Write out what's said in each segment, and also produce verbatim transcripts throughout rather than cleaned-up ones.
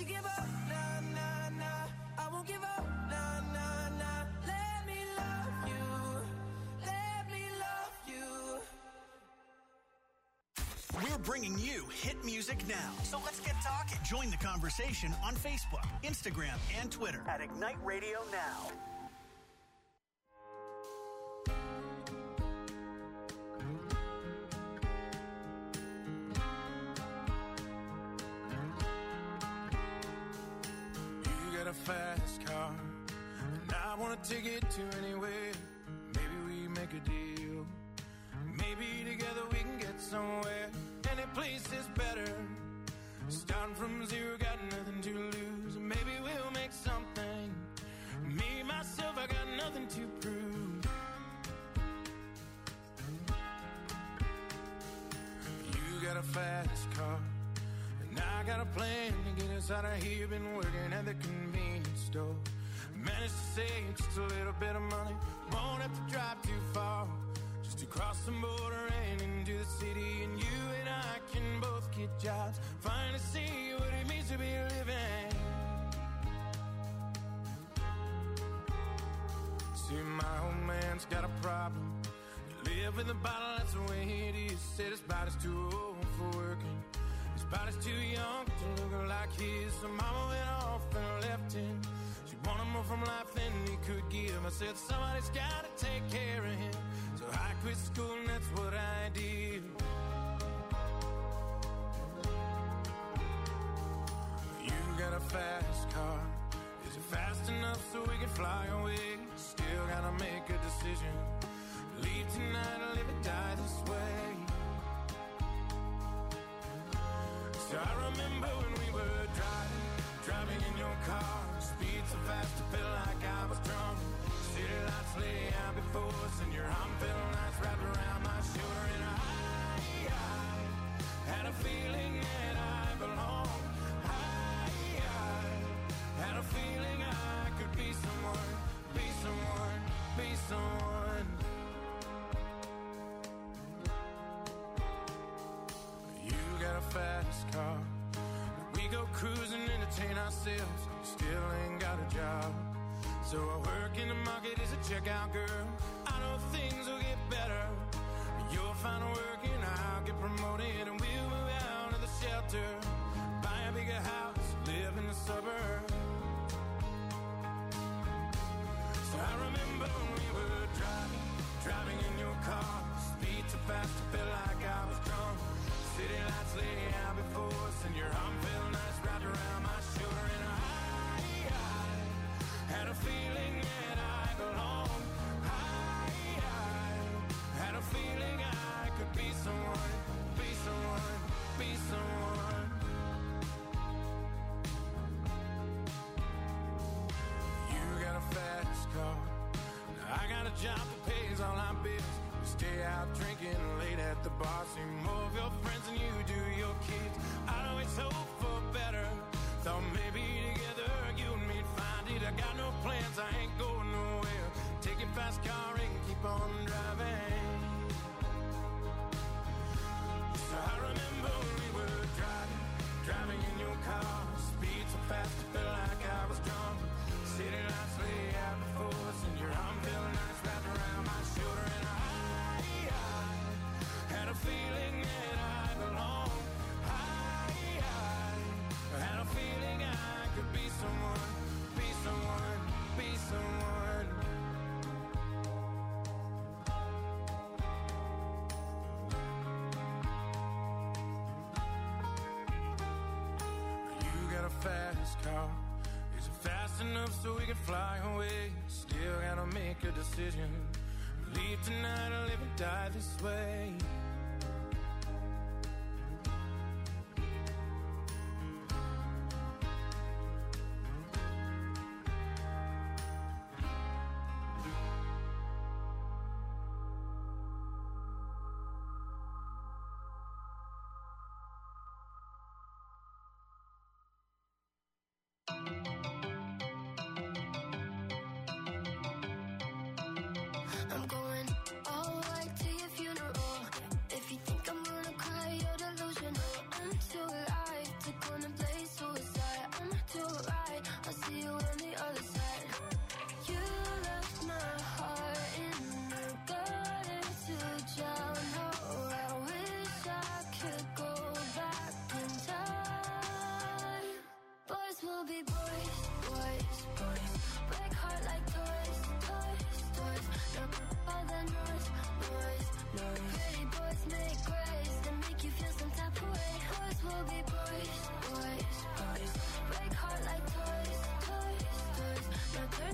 you give up, nah, nah, nah. I won't give up, nah, nah, nah. Let me love you, let me love you. We're bringing you hit music now. So let's get talking. Join the conversation on Facebook, Instagram, and Twitter at Ignite Radio Now. A fast car, and I want to take it to anywhere. Maybe we make a deal. Maybe together we can get somewhere. Any place is better. Starting from zero, got nothing to lose. Maybe we'll make something. Me, myself, I got nothing to prove. You got a fast car, and I got a plan to get us out of here. Been working at the convenience store. Managed to save just a little bit of money. Won't have to drive too far. Just to cross the border and into the city. And you and I can both get jobs. Finally see what it means to be living. See, my old man's got a problem. You live in the bottle, that's the way it is. Said his body's too old for working. His body's too young to look like his. So mama went off and left him. She wanted more from life than he could give. I said somebody's gotta take care of him. So I quit school and that's what I did. You got a fast car. Is it fast enough so we can fly away? Still gotta make a decision. Leave tonight or live or die this way. So I remember when we were driving, driving in your car. Speed so fast I felt like I was drunk. City lights lay out before us, and your arm felt nice wrapped around my shoulder. And I, I had a feeling that I belonged. I, I had a feeling I could be someone, be someone, be someone. You got a fast car. We go cruising, entertain ourselves. Still ain't got a job. So I work in the market as a checkout girl. I know things will get better. You'll find work and I'll get promoted. And we'll move out of the shelter. Buy a bigger house, live in the suburbs. So I remember when we were driving, driving in your car. Speed so fast I felt like I was drunk. City lights lay out before us, and your arm felt nice wrapped around my shoulder. And I, I had a feeling that I belonged. I, I had a feeling I could be someone, be someone, be someone. You got a fast car. I got a job that pays all our bills. Stay out drinking late at the bar. See more of your friends than you do your kids. I always hope for better. Thought maybe together you and me'd find it. I got no plans, I ain't going nowhere. Take your fast car and keep on driving. So I remember when we were driving, driving in your car. Speed so fast I felt like I was drunk. City lights lay out before us, and your arm felt nice wrapped around my shoulder. And I had a feeling that I belonged. I, I had a feeling I could be someone, be someone, be someone. You got a fast car. Is it fast enough so we can fly away? Still gotta make a decision. Leave tonight or live and die this way. I'm going all the way to your funeral.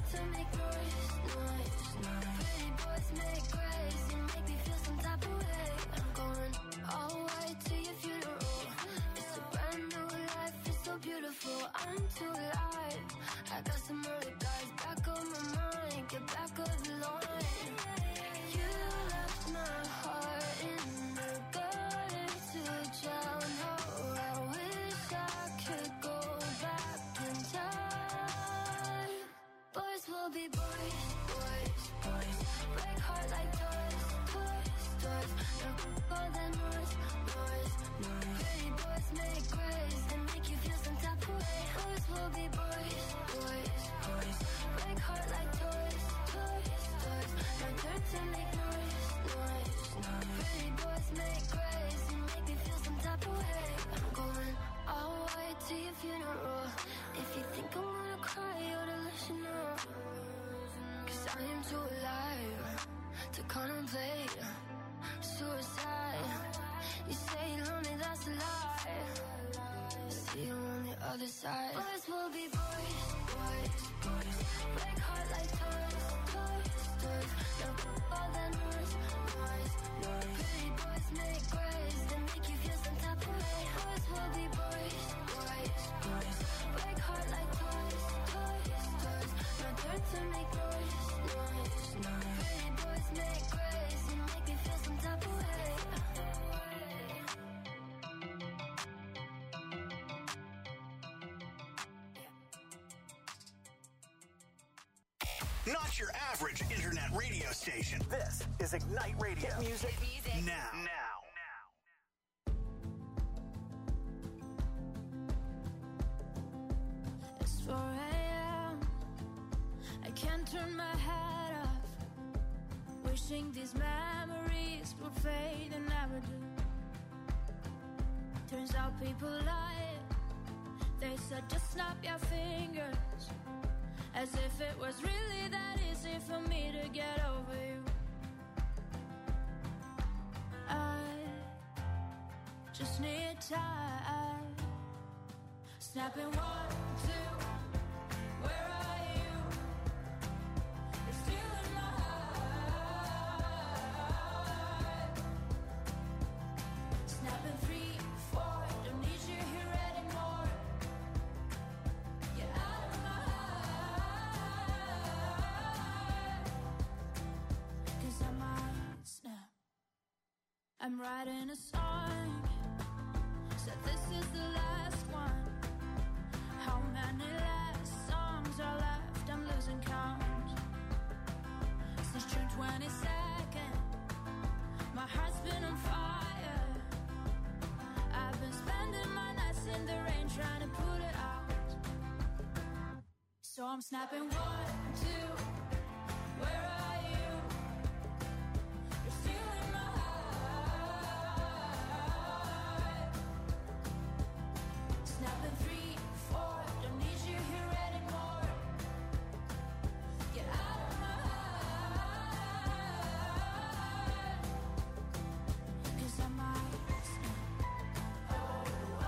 to make noise, noise, noise. Pretty boys make grace and make me feel some type of way. I'm going all the way to your funeral. It's a brand new life, it's so beautiful. I'm too alive. I got some other guys back on my mind. Get back of the line. You left my heart in the gutter to drown. Oh, I wish I could go back in time. Boys will be boys, boys, boys. Break heart like toys, toys, toys. No more than noise, noise, noise. Pretty boys make grace and make you feel some type of way. Boys will be boys, boys, boys. Break heart like toys, toys, toys. No turn to make noise, noise, noise. Pretty boys make grace and make me feel some type of way. I'm going all the way to your funeral. If you think I'm gonna cry, you ought to listen up. Cause I am too alive to contemplate suicide. You say you love me, that's a lie. See you on the other side. Boys will be boys, boys, boys. Break heart like toys, toys, toys. No more than noise, noise, noise. Pretty boys make grace and make you feel some type of way. Boys will be boys, boys, boys. Break heart like toys, toys, toys. No turn to make noise, noise, noise. Pretty boys make grace and make me feel some type of way. Not your average internet radio station. This is Ignite Radio. Hit music, music. now. Now. It's four a.m. I can't turn my head off. Wishing these memories would fade and never do. Turns out people lie. They said just snap your fingers. As if it was really that easy for me to get over you. I just need time. Snapping one, two, where are you? You're still in my heart. Snapping three, four, don't need you here anymore. Get out of my heart. Cause I might snap. I'm writing a song. Said this is the last one. How many last songs are left? I'm losing count. Since June twenty-second, my heart's been on fire. I've been spending my nights in the rain trying to put it out. So I'm snapping one, two, where are you? You're still in my heart. Snapping three, four, don't need you here anymore. Get out of my heart. Cause I might snap. Oh, oh.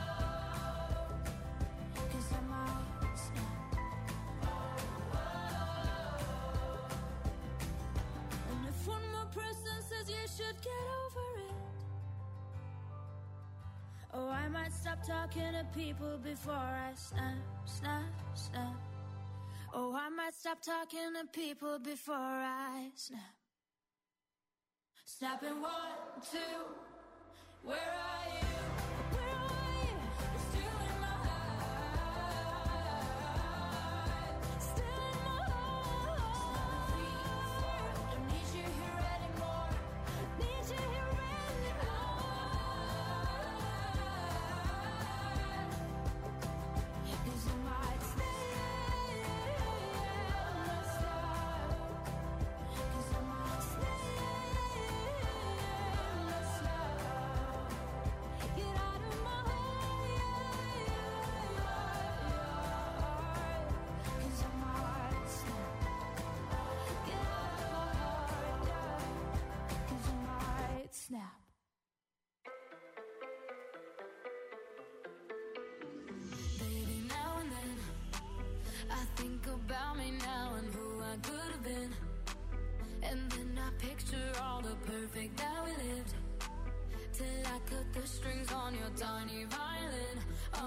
Cause I might snap. Oh, oh. And if one more person says you should get over it, oh, I might stop talking to people before I snap, snap, snap. Oh, I might stop talking to people before I snap. Snapping one, two, where are you? Where are you? You're still in my heart. Still in my heart. Three, four, don't need you here anymore. Need you here anymore. Cause I might stay and not stop. Cause I might stay and not stop. Get out of my heart. Cause I might snap. Get out of my heart. Cause I might snap. Baby, now and then I think about me now could have been. And then I picture all the perfect that we lived, till I cut the strings on your tiny violin. uh,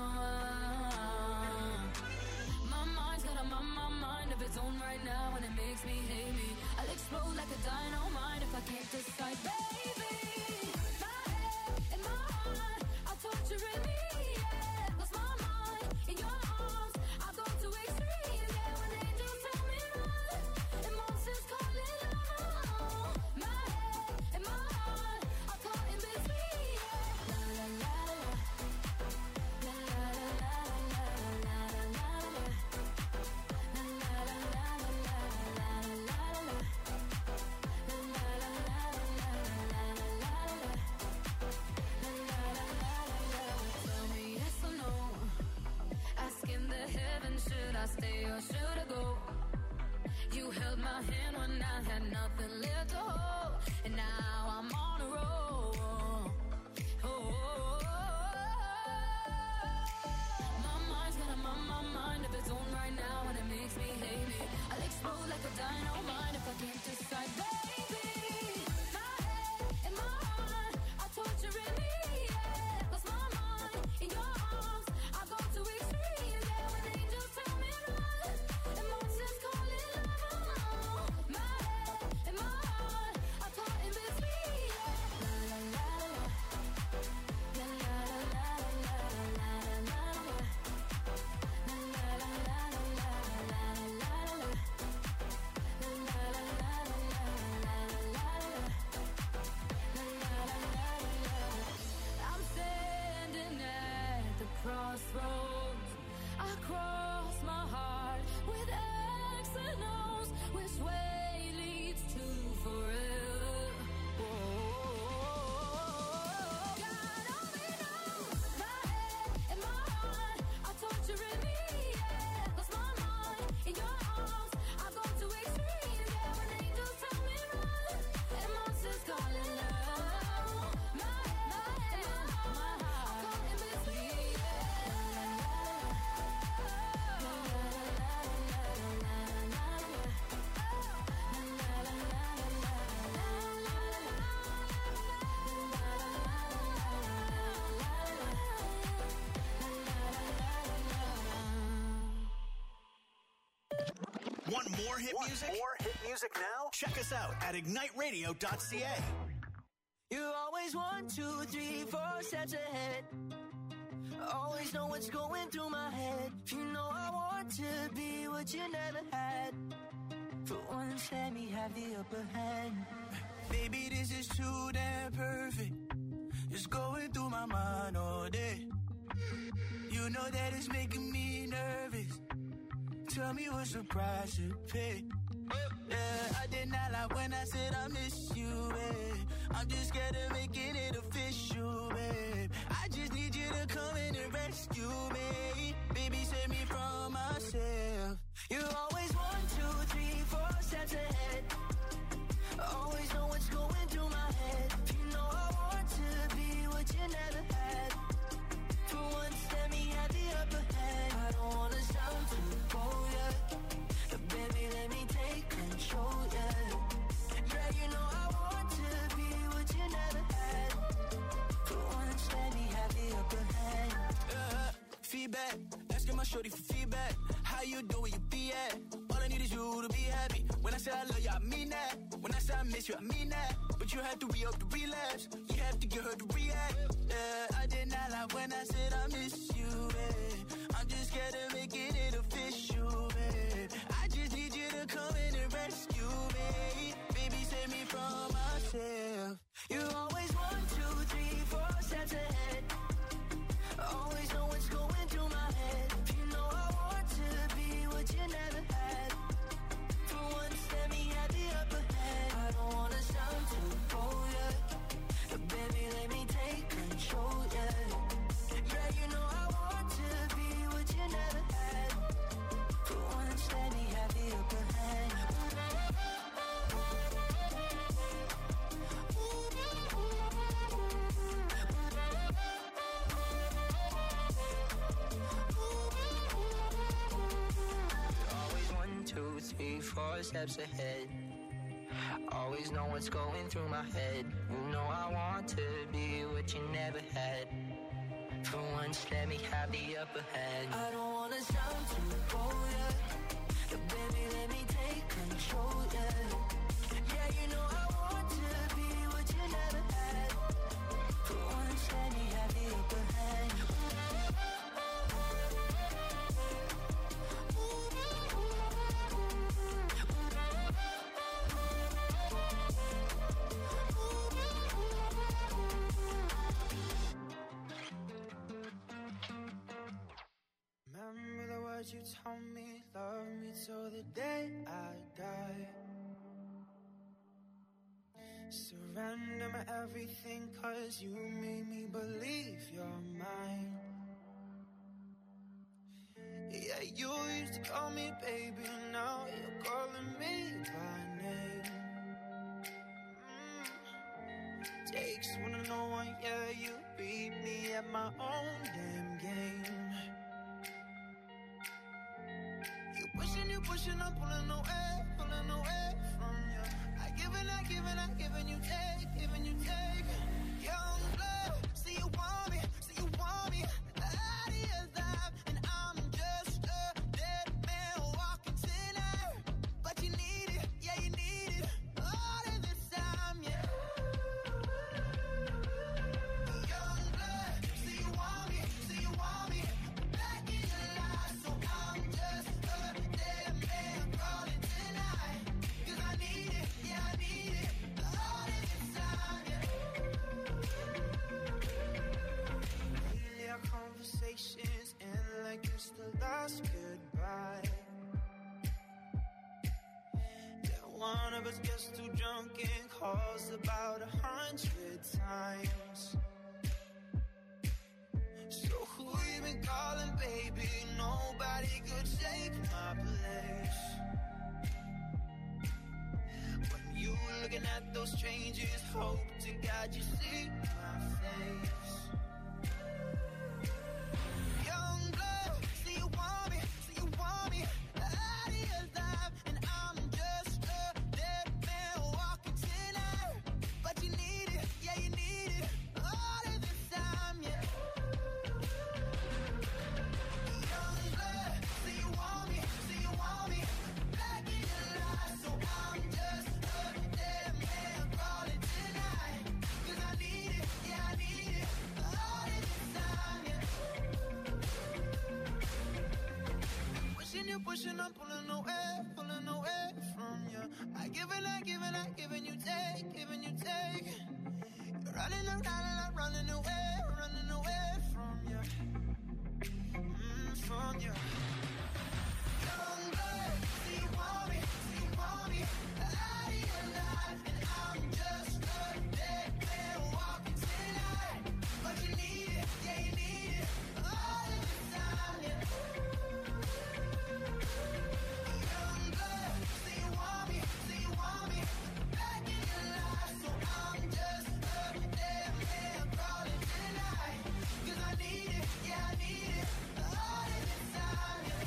My mind's got a my, my mind of its own right now, and it makes me hate me. I'll explode like a dynamite if I can't decide, baby. My head and my heart are torturing me, yeah. Lost my mind in your arms, I go to extremes, yeah. When angels tell me run, and monsters call it love. My head and my heart are caught in between, yeah. La la la la, la la la la, la la la la, la la la la, la la la la, tell me yes or no, asking the heavens, should I stay or should I go? You held my hand when I had nothing left to hold, and now I'm on a roll. Oh, oh, oh, oh. My mind's got a my, my mind of its own right now, and it makes me hate me. I'll explode like a dynamite if I can't decide, baby. My head and my heart are torturing me, yeah. Lost my mind in your arms, I go to extremes, yeah. When angels tell me run, and monsters call it love. My head and my heart are caught in between, yeah. La la la la, la la la la, la la la la, la la la la, la la la la. I'm standing at the crossroads. I cross my heart with X and O's. Which way leads to forever? Whoa. God only knows. My head and my heart are torturing me, yeah. Lost my mind in your arms, I go to extremes, yeah. When angels tell me run, and monsters call it love. My head and my heart are caught in between, Want more hit music? More hit music now? Check us out at ignite radio dot c a. You're always one, two, three, four steps ahead. Always know what's going through my head. You know I want to be what you never had. For once, let me have the upper hand. Baby, this is too damn perfect. It's going through my mind all day. You know that it's making me nervous. Tell me what's the price to pay. Yeah, I did not lie when I said I miss you, babe. I'm just scared of making it official, babe. I just need you to come in and rescue me. Baby, save me from myself. You're always one, two, three, four steps ahead. Always know what's going through my head. You know I want to be what you never had. For once, let me have the upper hand. I don't wanna sound too bold, yeah. But baby, let me take control, yeah. Yeah, you know I want to be what you never had. For once, let me have the upper hand. Uh, feedback, asking my shorty for feedback. How you doing, you be at? All I need is you to be happy. When I say I love you, I mean that. When I say I miss you, I mean that. But you have to re-up the relapse. You have to get her to react. Yeah, I did not lie when I said I miss you, babe. I'm just scared of making it official, babe. I just need you to come in and rescue me. Baby, save me from myself. You're always one, two, three, four steps ahead. Always know what's going through my head. You know I want to be what you never had. For once, let me have the upper hand. I don't wanna sound too bold, yeah. But baby, let me take control, yeah. Yeah, you know I want four steps ahead. Always know what's going through my head. You know I want to be what you never had. For once, let me have the upper hand. I don't wanna sound too bold, yeah. But baby, let me take control, yeah. Yeah, you know I want to be what you never had. For once, let me have the upper hand. Remember the words you told me, love me till the day I die. Surrender my everything, cause you made me believe you're mine. Yeah, you used to call me baby, now you're calling me by name. mm. Takes one to know one, yeah, you beat me at my own damn game. You pushing, you pushing, I'm pulling away, pulling away from you. I give and I give and I give and you take, giving you take. Young blood, see you want me, see you want me. The idea's live and I'm just a dead man walking tonight. But you need it, yeah you need it, all of this time, yeah. Young blood, see you want me, see you want me. Back in your life, so I'm just a dead man calling tonight. Cause I need it, yeah I need it, all of this time, yeah. Lately our conversations end like it's the last goodbye. Then one of us gets too drunk and calls about a hundred times. So who you been calling, baby? Nobody could take my place. When you looking at those strangers, hope to God you see my face. Young blood, see you want me, see you want me. The idea's live and I'm just a dead man walking tonight. But you need it, yeah you need it, all of this time, yeah. Young blood, see you want me, see you want me. Back in your life, so I'm just a dead man calling tonight. Cause I need it, yeah I need it, all of this time, yeah. Pushing you, pushing, I'm pulling away, pulling away from you. I give and I give and I give and you take, giving you take. You're running around and I'm running away, running away from you, mm, from you. Young blood, see you want me, see you want me. Out of your life and I'm just a dead man walking tonight. But you need it, yeah you need it, all of this time, yeah. Young blood, see you want me, see you want me. Back in your life, so I'm just a dead man calling tonight. Cause I need it, yeah I need it, all of this time, yeah.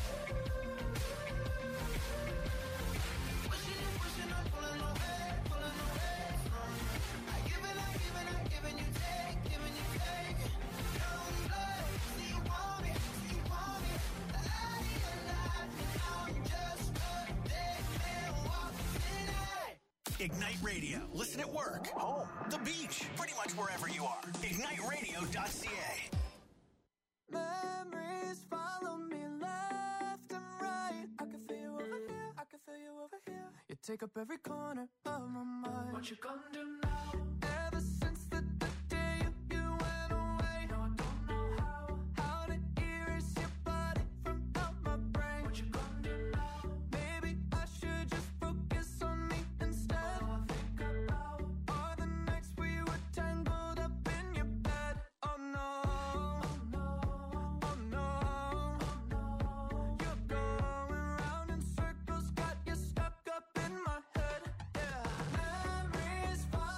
Pushing you, pushing, I'm pulling away, pulling away from you. I give and I give and I give and you take, giving you take. Young blood, see you want me, see you want me. Out of your life and I'm just a dead man walking tonight. Ignite Radio. Listen at work, home, the beach, pretty much wherever you are. ignite radio dot c a. Memories follow me left and right. I can feel you over here, I can feel you over here. You take up every corner of my mind. What you gonna do now? Ever since the, the day you, you went away, no, I don't know how, how to erase your body from out my brain. What you gonna do now? Maybe I should just focus on me instead. All I think about are the nights we were tangled up in your bed. Oh no, oh no, oh no, oh no. You're going round in circles, got you stuck up in my head. Yeah, memories follow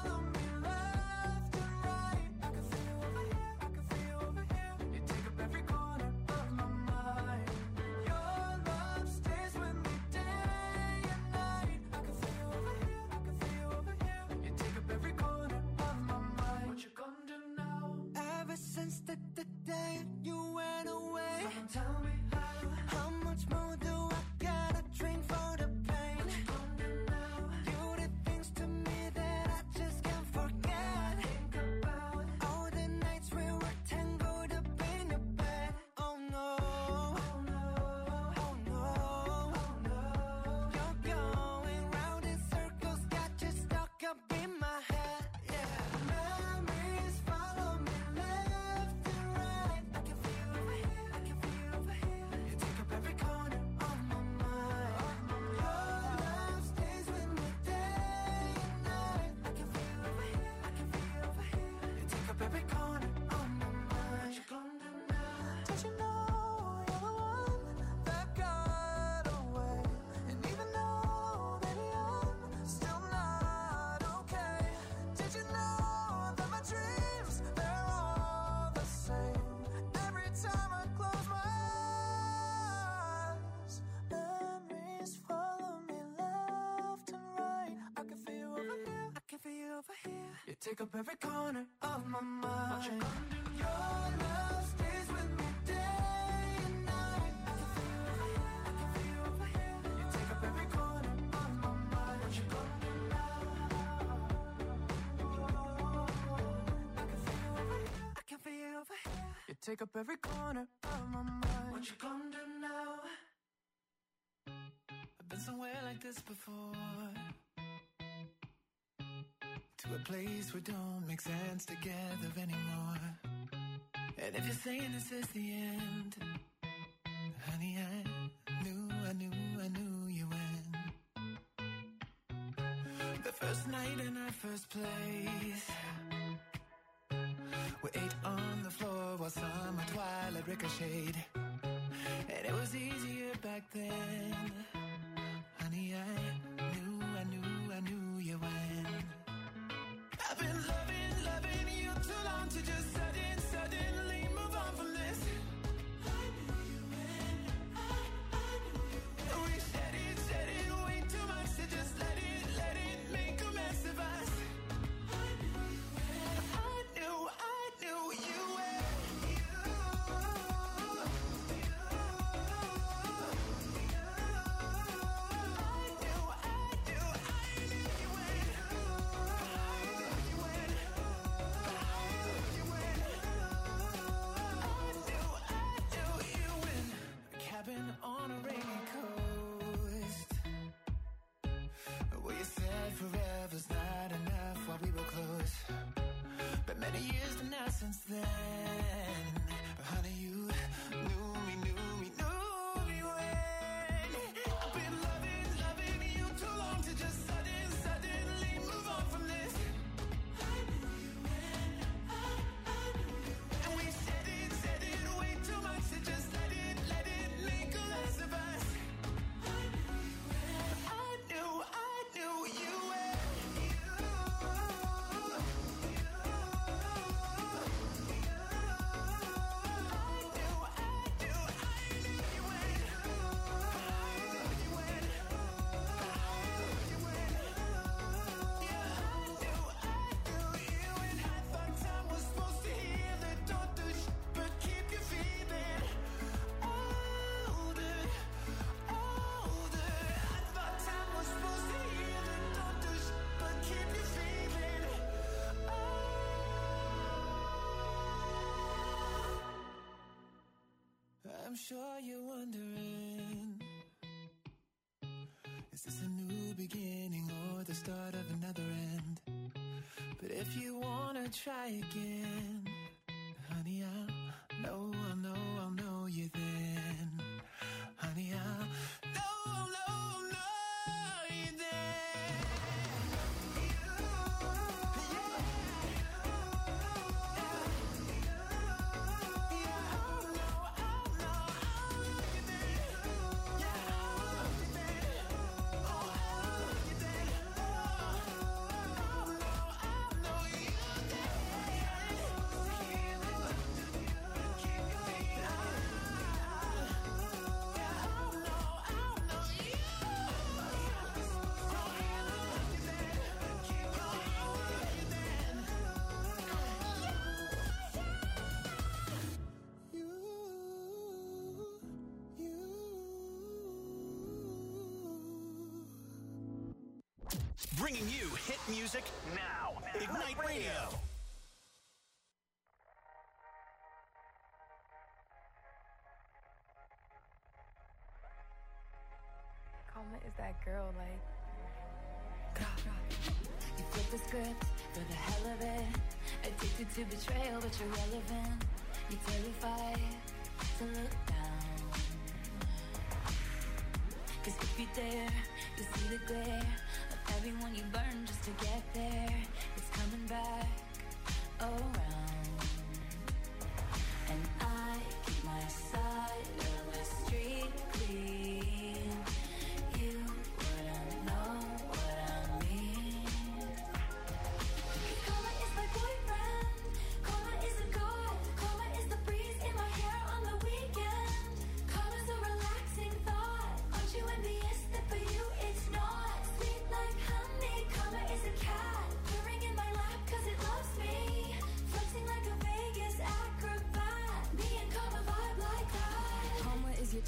take up every corner of my mind. What you gonna do? Your love stays with me day and night. I can feel you over here, I can feel you over here. You take up every corner of my mind. What you gonna do now? I can feel you over here, I can feel you over here. You take up every corner of my mind. What you gonna do now? I've been somewhere like this before, to a place where don't make sense together anymore. And if you're saying this is the end, honey, I knew, I knew, I knew you win. The first night in our first place, we ate on the floor while summer twilight ricocheted. And it was easier back then, honey, I knew, I knew, I knew you win. I've been loving, loving you too long to just sudden, suddenly move on from this. I knew you when, I, I knew you when. We said it, said it way too much to just let it, let it make a mess of us. I knew you when, I knew, I knew you when. You, you, you. I knew, I knew, I knew you when. On a rainy coast, where you said forever's not enough while we were close. But many years to now since then, honey, you knew me, knew me, knew me when. I've been loving, loving you too long to just sudden, suddenly move on from this. I knew you when, I, I knew you when. And we said it, said it way too much to just let it, let it make a mess of us. I knew you when, I knew, I knew you when. You, you, you. I knew, I knew, I knew you when. I knew you when. I knew you when. Yeah, I knew, I knew you when. I thought time was supposed to heal it. Don't do sh- but keep you feeling older, older. I thought time was supposed to heal it. Don't do sh- but keep you feeling old. I'm sure you're wondering, is this a new beginning or the start of another end? But if you wanna try again, honey, I'll know, I'll know, I'll know you then. Honey, I'll know, I'll know, I'll know you then. You, yeah, yeah, I'll know, I'll know, I'll know you then. Yeah, I'll know you then. Oh, I'll know you then. Oh, I'll know, I'll know you then. Heal it, keep you feeling. Yeah, I'll know, I'll know you. Oh, heal it, keep you feeling. You, you. Bringing you hit music now. Ignite Radio. Karma is that girl, like. You flip the script for the hell of it. Addicted to betrayal, but you're relevant. You're terrified to look down. Cause if you dare, you see the glare of everyone you burn just to get there. It's coming back around. And I keep my side of the street clean. You wouldn't know what I mean. Karma is my boyfriend. Karma is a god. Karma is the breeze in my hair on the weekend. Karma's a relaxing thought. Aren't you envious that for you it's not? Sweet like honey. Karma is a cat purring in my lap cause it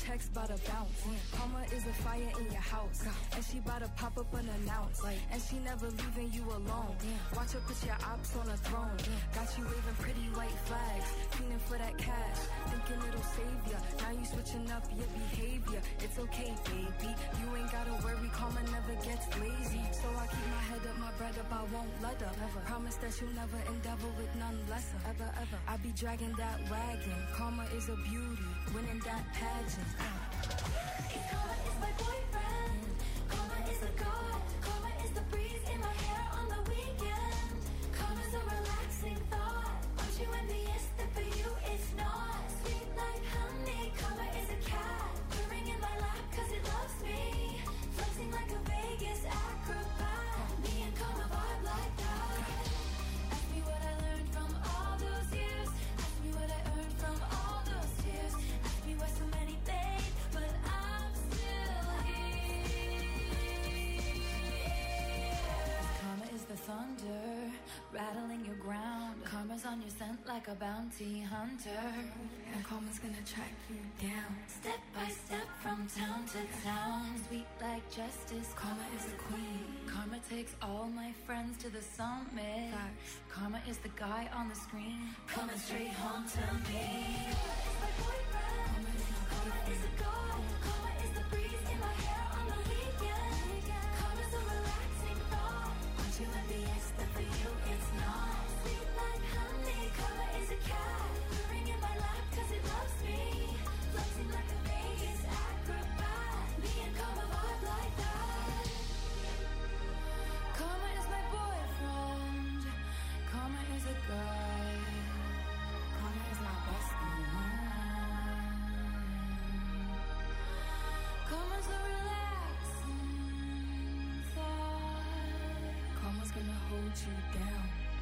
checks bout to bounce. Karma is a fire in your house, and she bout to pop up unannounced. And she never leaving you alone. Watch her put your ops on a throne. Got you waving pretty white flags, feeling for that cash, thinking it'll save ya. Now you switching up your behavior. It's okay, baby. You ain't gotta worry, karma never gets lazy. So I keep my head up, my bread up, I won't let up. Never. Promise that you'll never endeavor with none lesser. Ever, ever. I be dragging that wagon. Karma is a beauty, winning that pageant. Uh. Karma is my boyfriend. Karma is a god. Karma is the breeze in my hair on the weekend. Karma's a relaxing thought. Aren't you envious that for you it's not? Sweet like honey. Karma is a cat, purring in my lap cause it loves me. Flexing like a Vegas acrobat. Me and karma vibe like that. Ask me what I learned from all those years. Ask me what I earned from all those tears. Ask me why so many fade, but I'm still here. Karma is the thunder, rattling your ground. Karma's on your scent like a bounty hunter. And karma's gonna track you down. Step by step from town to town. Sweet like justice. Karma is the queen. Karma takes all my friends to the summit. Facts. Karma is the guy on the screen, coming straight home to me. Karma is my boyfriend. Karma is a god. Karma is the breeze in my hair on the weekend. Karma's a relaxing thought. Aren't you envious that for you it's not? Sweet like honey. Karma is a cat, purring in my lap cause it loves me. Flexing like a Vegas acrobat. Me and karma vibe like that. Karma is my boyfriend. Karma is a guy. Karma is my bestie. Karma's a relaxing thought. Karma's gonna hold you down.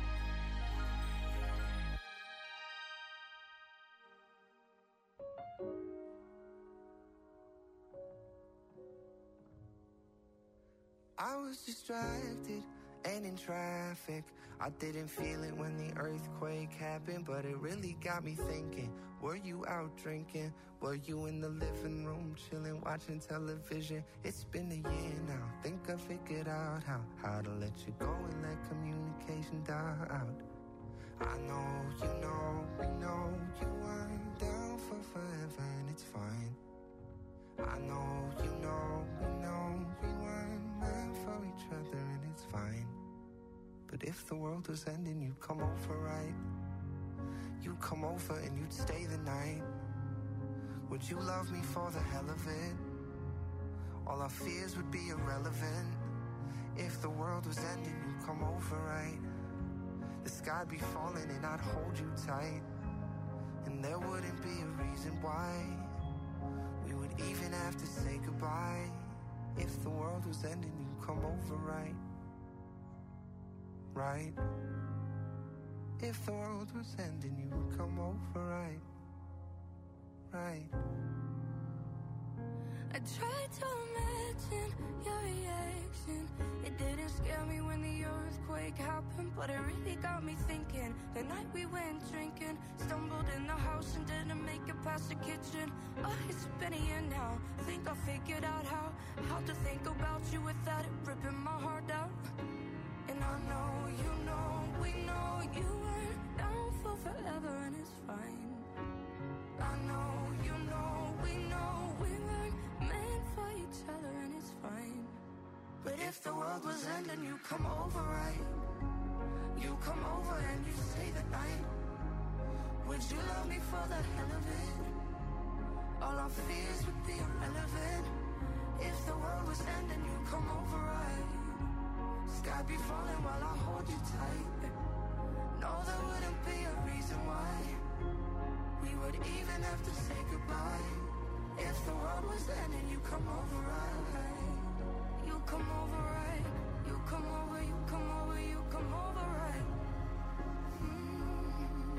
I was distracted and in traffic. I didn't feel it when the earthquake happened, but it really got me thinking. Were you out drinking? Were you in the living room chilling, watching television? It's been a year now. Think I figured out how how to let you go and let communication die out. I know, you know, we know you weren't down for forever, and it's fine. I know, you know, we know we weren't meant for each other, and it's fine. But if the world was ending, you'd come over, right? You'd come over and you'd stay the night. Would you love me for the hell of it? All our fears would be irrelevant. If the world was ending, you'd come over, right? The sky'd be falling and I'd hold you tight. And there wouldn't be a reason why we would even have to say goodbye. If the world was ending, you'd come over, right? Right? If the world was ending, you would come over, right? Right? I tried to imagine your reaction. It didn't scare me when the earthquake happened, but it really got me thinking. The night we went drinking, stumbled in the house and didn't make it past the kitchen. Oh, it's been a year now. Think I figured out how How to think about you without it ripping my heart out. And I know, you know, we know you weren't down for forever, and it's fine. I know, you know, we know we weren't meant for each other, and it's fine. But if the world was ending, you come over, right? You come over and you stay the night. Would you love me for the hell of it? All our fears would be irrelevant. If the world was ending, you come over, right? Sky be falling while I hold you tight. No, there wouldn't be a reason why we would even have to say goodbye. If the world was ending, you come over, right? You come over, right? You come over, you come over, you come over, right? Mm-hmm.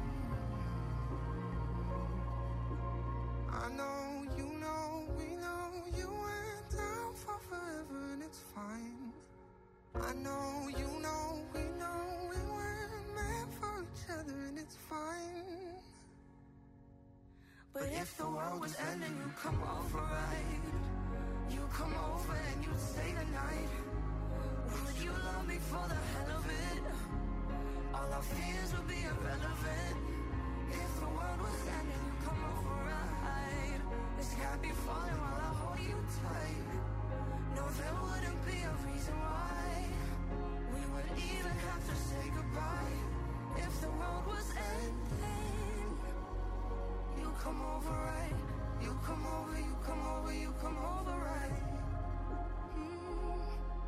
I know, you know, we know you went down for forever, and it's fine. I know, you know, we know we weren't meant for each other, and it's fine. But If the world was ending, you come over, right? You come over and you'd stay the night. Would you love me for the hell of it? All our fears would be irrelevant. If the world was ending, you come over, right? This can't be falling while I hold you tight. No, there wouldn't be a reason why we would even have to say goodbye. If the world was ending, you come over, right? You come over, you come over, you come over, right? Mm.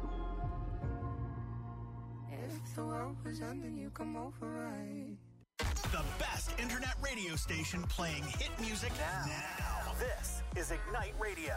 If the world was ending, you come over, right? The best internet radio station playing hit music now. now. This is Ignite Radio.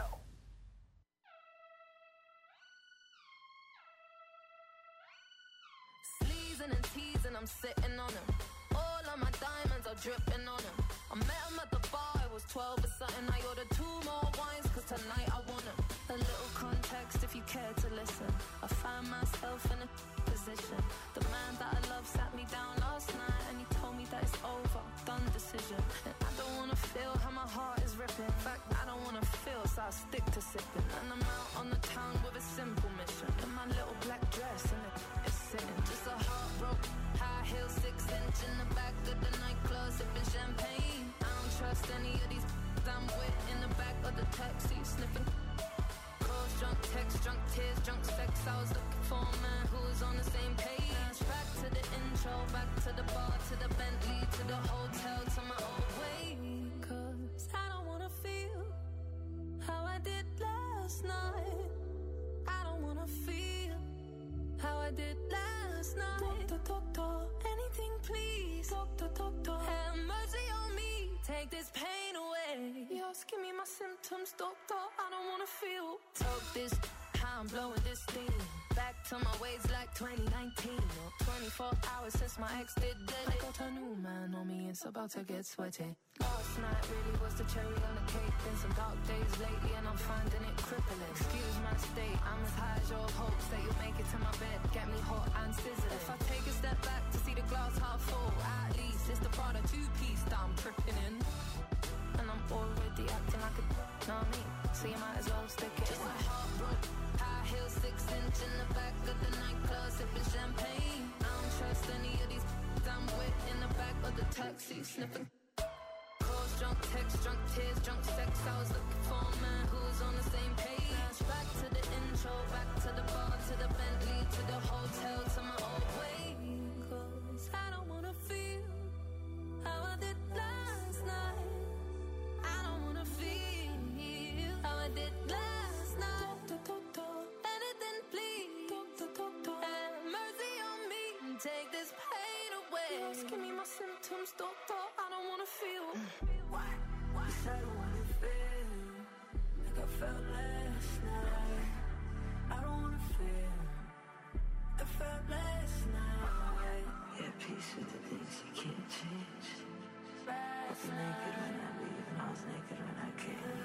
Sleezing and teasing, I'm sitting on them. All of my diamonds are dripping on them. I met him at the bar, I was twelve or something. I ordered two more wines, cause tonight I want them. A little context if you care to listen. I found myself in a position. The man that I love sat me down last night and he told me that it's over, done decision. And I don't wanna feel how my heart is ripping. In fact, I don't wanna feel, so I stick to sipping. And I'm out on the town with a simple mission. In my little black dress and it's sitting. Just a heartbroken, high heel, six inch in the back of the nightclub, sipping champagne. I don't trust any of these I'm with in the back of the taxi, sniffing. Calls, drunk texts, drunk tears, drunk sex. I was looking for a man who was on the same page. Back to the intro, back to the bar, to the Bentley, to the hotel, to my old way. Cause I don't wanna feel how I did last night. I don't wanna feel how I did last night. Doctor, doctor, anything please. Doctor, doctor, have mercy on me. Take this pain away. You're asking me my symptoms, doctor. I don't wanna feel. Talk this, how I'm blowing this steam. Back to my ways like twenty nineteen. Or twenty-four hours since my ex did dead. I got a new man on me, it's about to get sweaty. Last night really was the cherry on the cake. Been some dark days lately and I'm finding it crippling. Excuse my state, I'm as high as your hopes that you'll make it to my bed. Get me hot and sizzling. If I take a step back to see the glass half full, at least it's the Prada two-piece that I'm tripping in. And I'm already acting like a know what I mean? So you might as well stick it Just in. Just a heartbroken, high heel, six inch in the back of the nightclub, sipping champagne. I don't trust any of these I'm with in the back of the taxi, sniffing. Calls, drunk texts, drunk tears, drunk sex. I was looking for a man who was on the same page. Back to the intro, back to the bar, to the Bentley, to the hotel, to my old way. Cause I don't wanna feel how I did last night. I don't wanna feel how I did last night. Doctor, doctor, anything please. Doctor, doctor, have mercy on me. Take this pain away. You're asking me my symptoms, doctor. I don't wanna feel. What? What? I don't wanna feel like I felt last night. I don't wanna feel like I felt last night. Yeah, peace with the things you can't change. I was naked when I leave and I was naked when I came.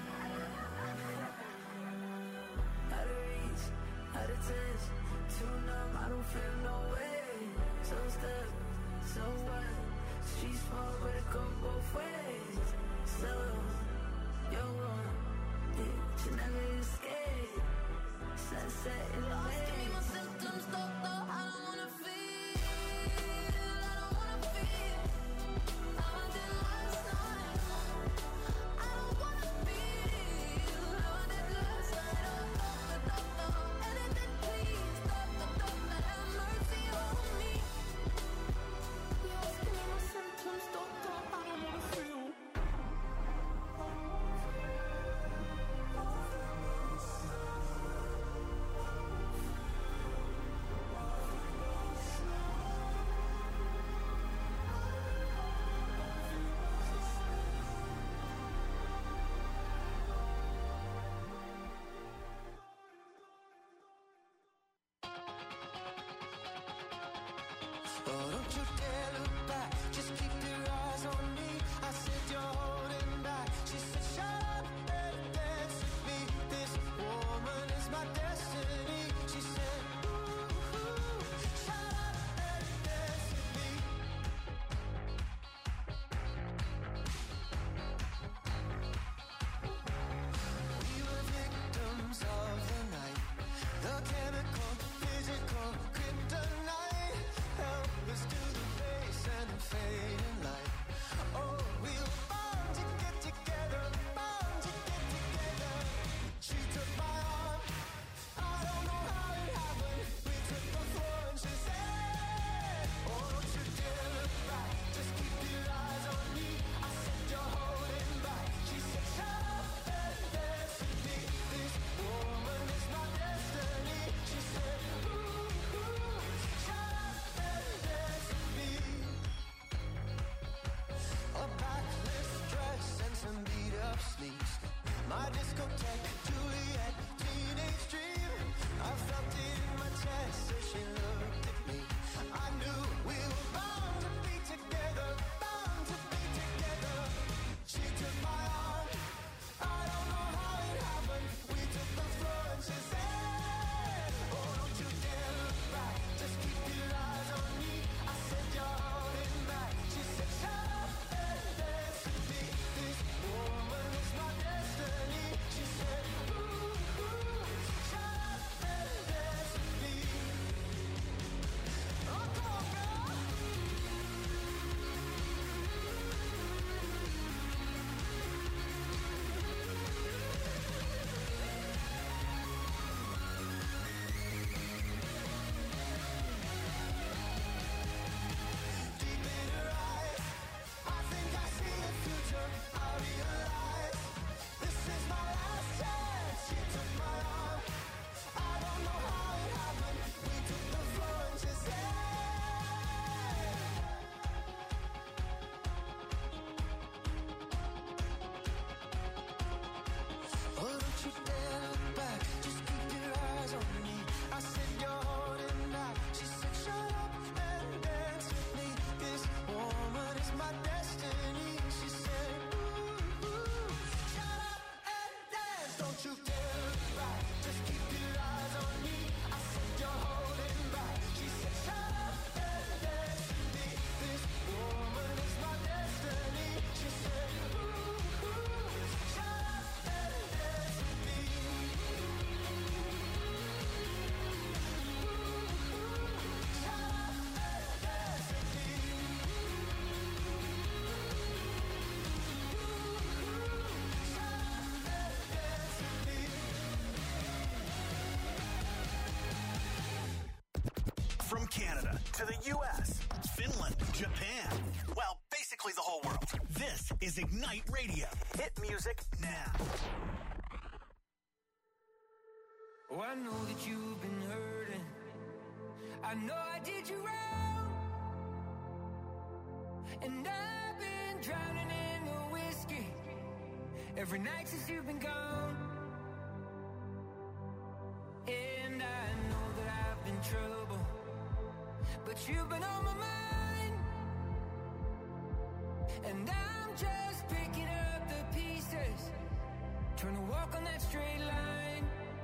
Out of reach, out of touch, too numb, I don't feel no way. So stuck, so what? Street small, but it go both ways. So, you're wrong, yeah, but you never escape. Sunset in the way. Give me my symptoms, doctor. I don't wanna feel. I don't wanna feel how I did last night. I don't wanna feel how I did last night. Oh, doctor, doctor, anything please. Doctor, doctor, have mercy on me. You're asking me my symptoms, doctor. I don't wanna feel. don't you dare look back. Just keep your eyes on me. I said you're holding back. She said shut up and dance with me. This woman is my destiny. She said ooh, ooh, shut up and dance with me. From Canada to the U S, Finland, Japan, well, basically the whole world. This is Ignite Radio. Hit music now. Oh, I know that you've been hurting. I know I did you wrong. And I've been drowning in the whiskey every night since you've been gone. And I know that I've been trouble, but you've been on my mind. And I'm just picking up the pieces, trying to walk on that straight line.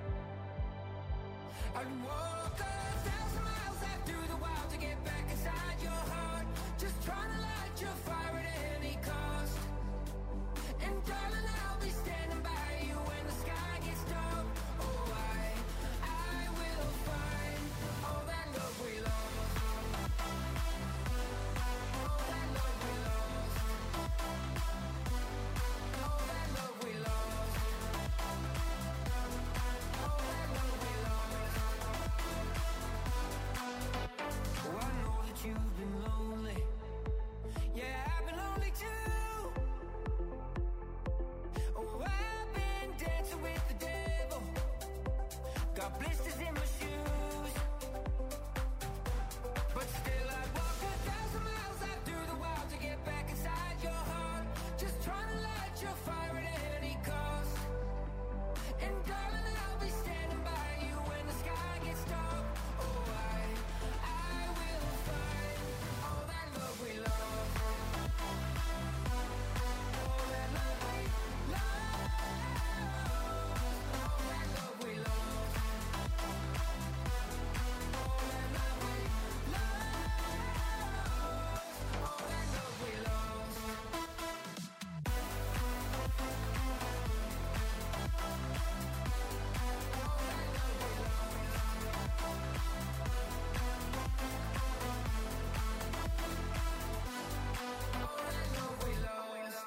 I'd walk a thousand miles out through the wild to get back inside your heart, just trying to light your fire at any cost. And darling, I'll be standing by you when the sky gets dark. Oh, I, I will find all that love we lost. All that love we lost. All that love we lost. All that love we lost. Oh, I know that you've been lonely. Yeah, I've been lonely too. Oh, I've been dancing with the devil. Got blisters in my shoes. But still I'd walk a thousand miles out through the wild to get back inside your heart, just trying to light your fire at any cost. And darling, I'll be standing by you when the sky gets dark. Oh, I, I will find all that love we lost. All that love we lost. All that love we lost. All that love we lost. All that love we lost. All that love we lost.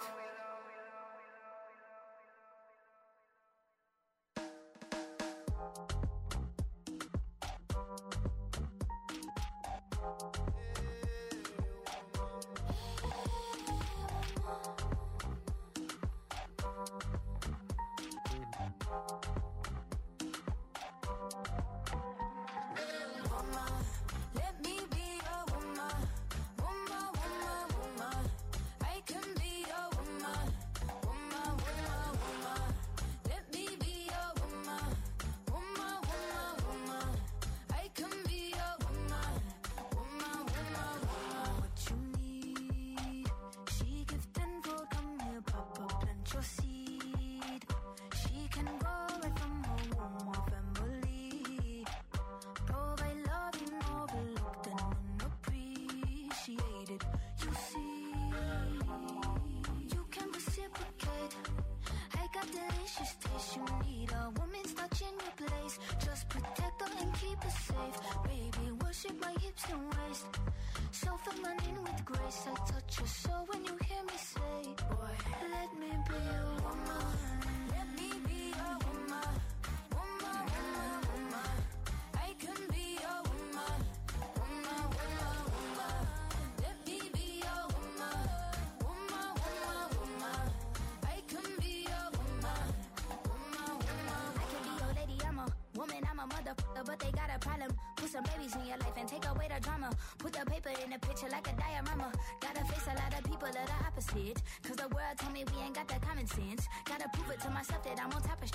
Woman, let me be a woman. Woman, woman, woman. I can be a woman. Woman, woman, woman. Let me be a woman. Woman, woman, woman. I can be a woman. Woman, woman, woman. What you need? She give ten for come here, Papa, plant your seed. She can go right from her womb or family. Provide love and overlooked and unappreciated. You see, you can reciprocate. I got delicious taste. You need a woman's touch in your place. Just protect her and keep her safe. Baby, worship my hips and waist. So feminine with grace. I touch your soul when you hear me say, boy, let me be a woman. Let me be a woman. Woman, woman, woman. I can be a woman. Woman, woman, woman. Let me be a woman. Woman, woman, woman. I can be a woman. Woman, woman. I can be your lady, I'm a woman, I'm a motherfucker, but they got a problem. Put some babies in your life and take away the drama. Put the paper in the picture like a diorama. Gotta face a lot of people that are opposite. Cause the world told me we ain't got the common sense. Gotta prove it to myself that I'm on top of shit.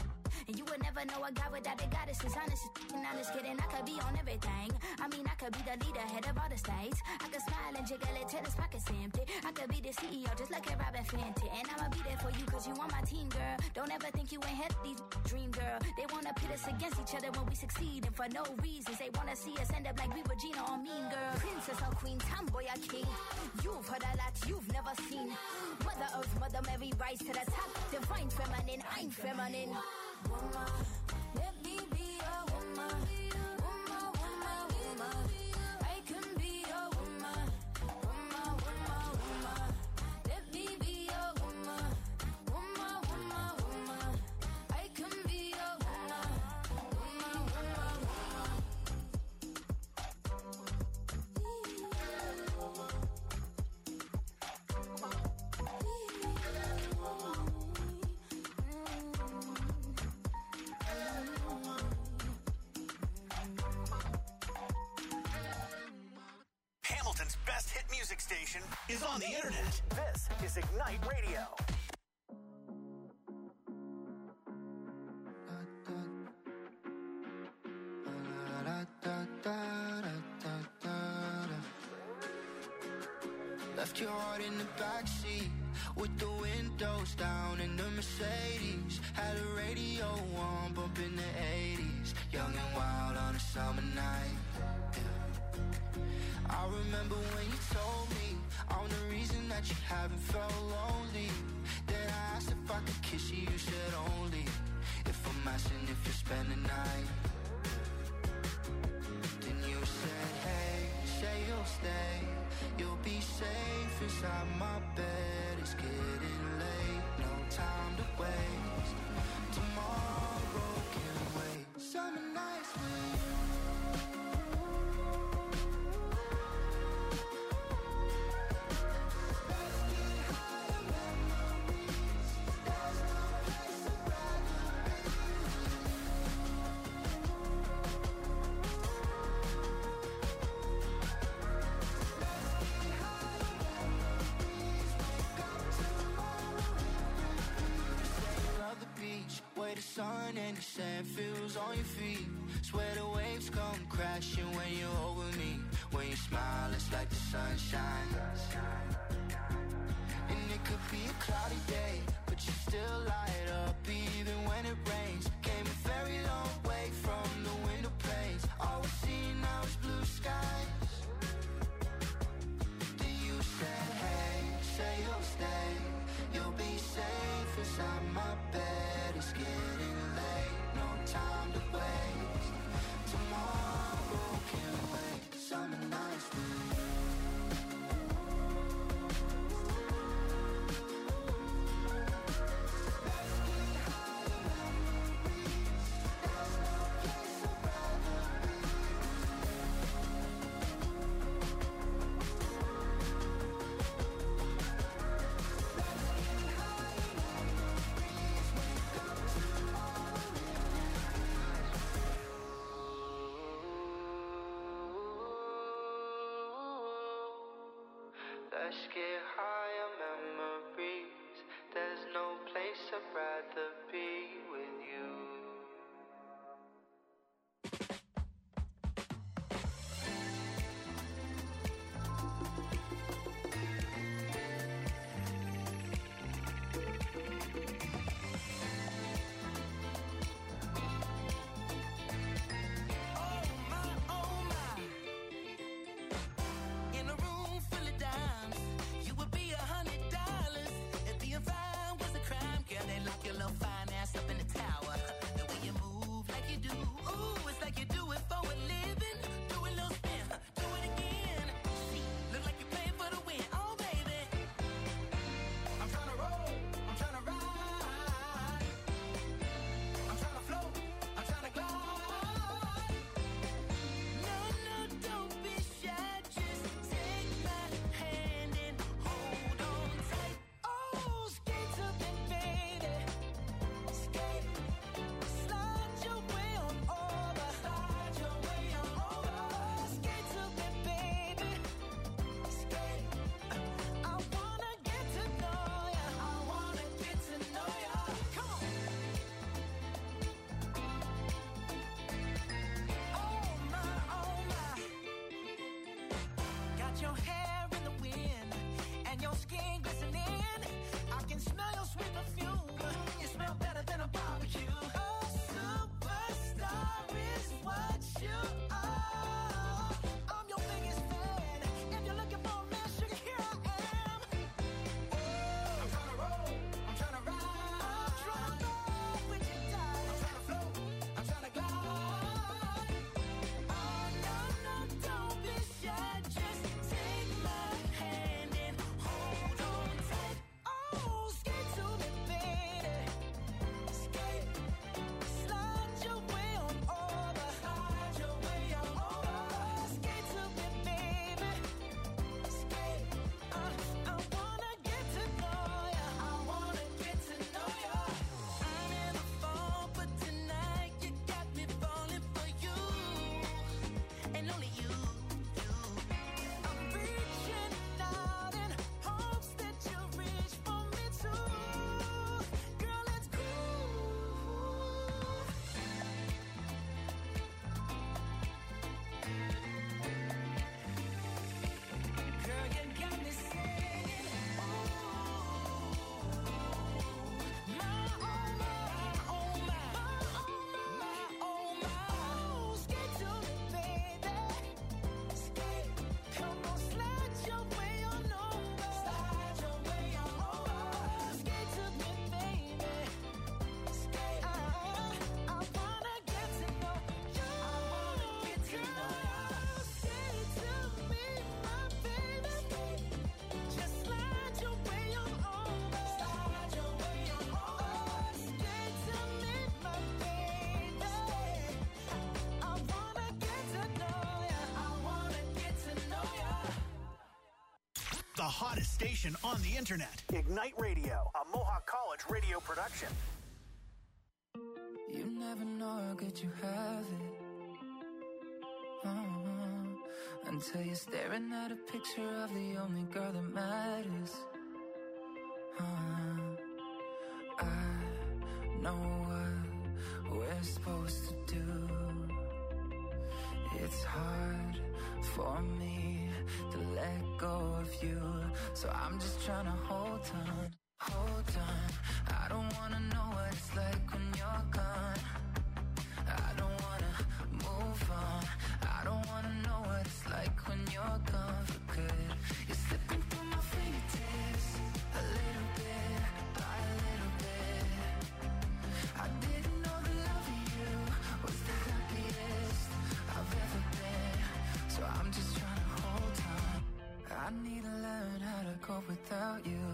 And you would never know a guy without a goddess is honest and honest kidding. I could be on everything. I mean, I could be the leader, head of all the states. I could smile and jiggle it till his pockets empty. I could be the C E O just like a Robin Fenty. And I'ma be there for you cause you on my team, girl. Don't ever think you ain't had these dream, girl. They wanna pit us against each other when we succeed, and for no reasons. They wanna see us end up like we were Gina or Mean Girl. Princess or queen, tomboy or king. You've heard a lot you've never seen. Mother Earth, Mother Mary, rise to the top. Divine feminine, I'm feminine. Woman, let me be a woman. Woman, woman, woman. I can be a woman. Woman, woman, woman. Let me be a woman. Woman, woman, woman. I can be a woman. Woman, woman, woman. Hamilton's best hit music station is on the internet. This is Ignite Radio. Left your heart in the backseat with the windows down in the Mercedes. Had a radio on, bumping the eighties. Young and wild on a summer night. Yeah. I remember when you told me I'm the reason that you haven't felt lonely. Then I asked if I could kiss you, you said only if I'm asking if you spend the night. Then you said, hey, say you'll stay. You'll be safe inside my bed. It's getting late, no time to waste. Tomorrow can wait. Summer nights with you. Let's get higher memories. There's no place I'd rather be with you. Where the sun and the sand feels on your feet. Swear the waves come crashing when you're over me. When you smile, it's like the sunshine. And it could be a cloudy day, but you still light up even when it rains. Came a very long way from the window panes. All we see now is blue skies. Then you said, hey, say you'll stay. You'll be safe inside my bed. It's getting late, no time to waste. Tomorrow can wait. Summer nights with you. Let's get higher memories. There's no place I'd rather be Let's get higher memories. Wake up tomorrow. Let's get higher memories. There's no place I'd rather be with you. In a room full of dimes, you the hottest station on the internet. Ignite Radio, a Mohawk College radio production. You never know how good you have it. Uh-huh. Until you're staring at a picture of the only girl that matters. Uh-huh. I know what we're supposed to do. It's hard for me to let go of you, so I'm just trying to hold on, hold on. I don't wanna know what it's like when you're gone. I don't wanna move on. I don't wanna know what it's like when you're gone for good. You're slipping through my fingertips, a little bit by a little bit. I didn't know the love of you was the happiest I've ever been, so I'm just trying to hold on. I need to learn how to cope without you.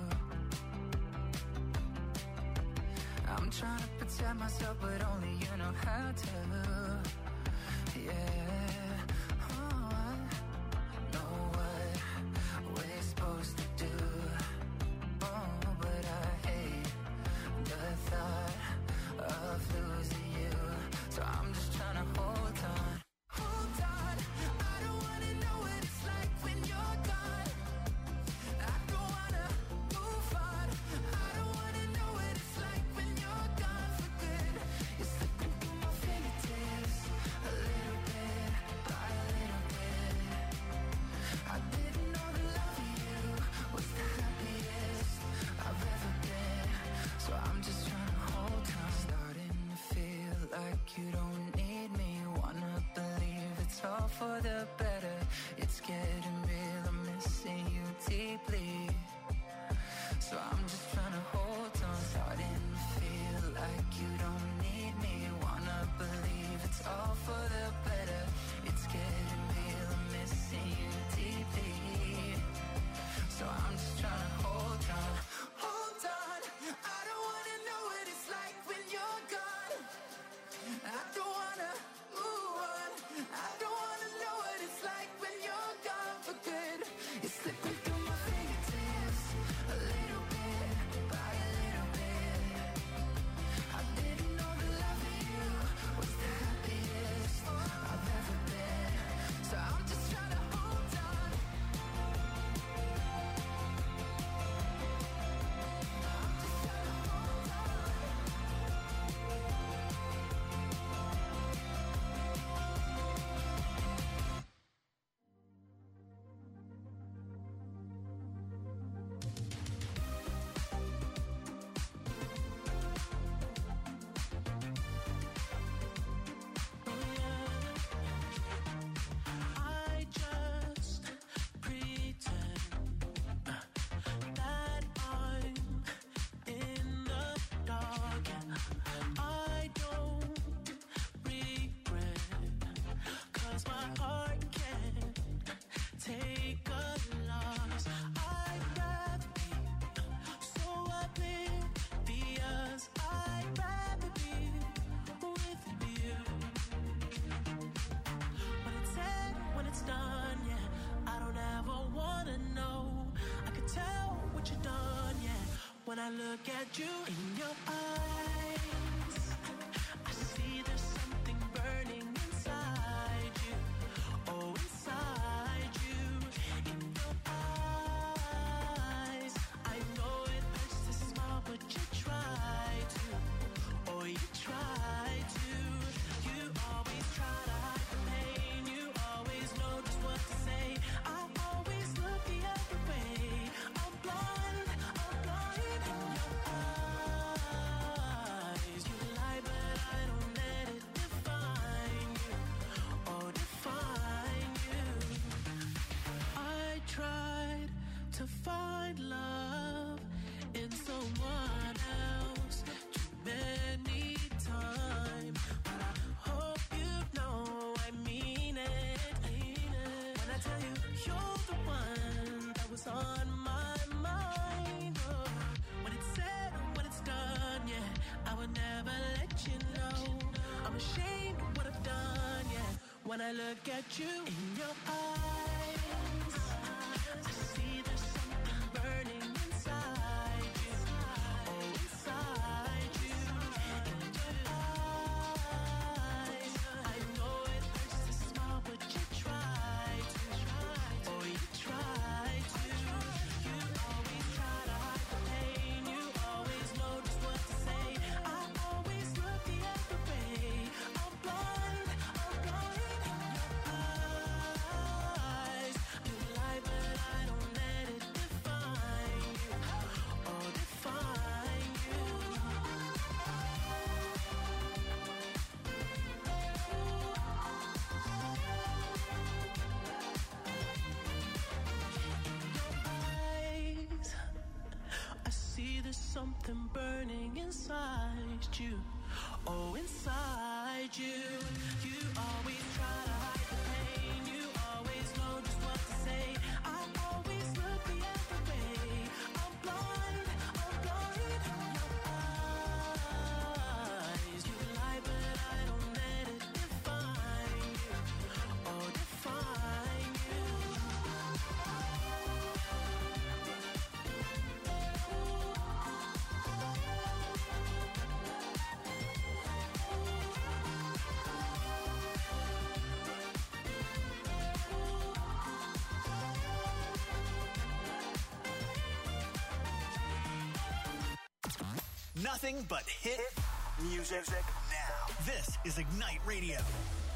I'm trying to protect myself, but only you know how to. Yeah, oh, I know what we're supposed to do. Oh, but I hate the thought of losing you, so I'm just trying to hold on. Hold on, I don't wanna know what it's like when you're gone. I don't wanna move on. I don't wanna know what it's like when you're gone for good. You're slipping through my fingertips, a little bit by a little bit. I didn't know the love of you was the happiest I've ever been, so I'm just trying to hold on. Starting to feel like you don't need me. Wanna believe it's all for the better. It's getting real, I'm missing you deeply, so I'm just trying to hold on. Starting to feel like you don't need me. Wanna believe it's all for the better. It's getting real, I'm missing you deeply, so I'm just trying to hold on. Hold on, I don't wanna know what it's like when you're gone. I don't wanna move on. I don't wanna know what it's like when you're gone for good. You're slipping through my fingertips, a little bit by a little bit. I didn't know the love of you was the happiest I've ever been, so I'm just trying to hold on. I'm just trying to hold on. I just pretend that I'm in the dark, and I don't regret, 'cause my heart can't take a loss. I'd rather be so oblivious. I'd rather be with you. When it's said, when it's done, yeah, I don't ever wanna know. I can tell what you've done, yeah, when I look at you in your eyes. I see there's something burning inside you. Oh, inside you, in your eyes. I know it hurts to smile, but you try to. Oh, you try to. You always try to hide the pain. You always know just what to say. I always look the other way. I'm blind, I'm blind in your eyes. You lie, but I don't let it define you. Oh, define you. I tried to find love in someone else too many times, but I hope you know I mean it. When I tell you you're the one that was on my mind. Oh, when it's said, when it's done, yeah, I would never let you know. I'm ashamed of what I've done, yeah, when I look at you in your eyes. I see there's something inside you. You always try to hide the pain. You always know just what to say. I always look the other way. I'm blind, I'm blind. Your eyes, you lie, but I don't let it define you or define you. Nothing but hit music now. This is Ignite Radio.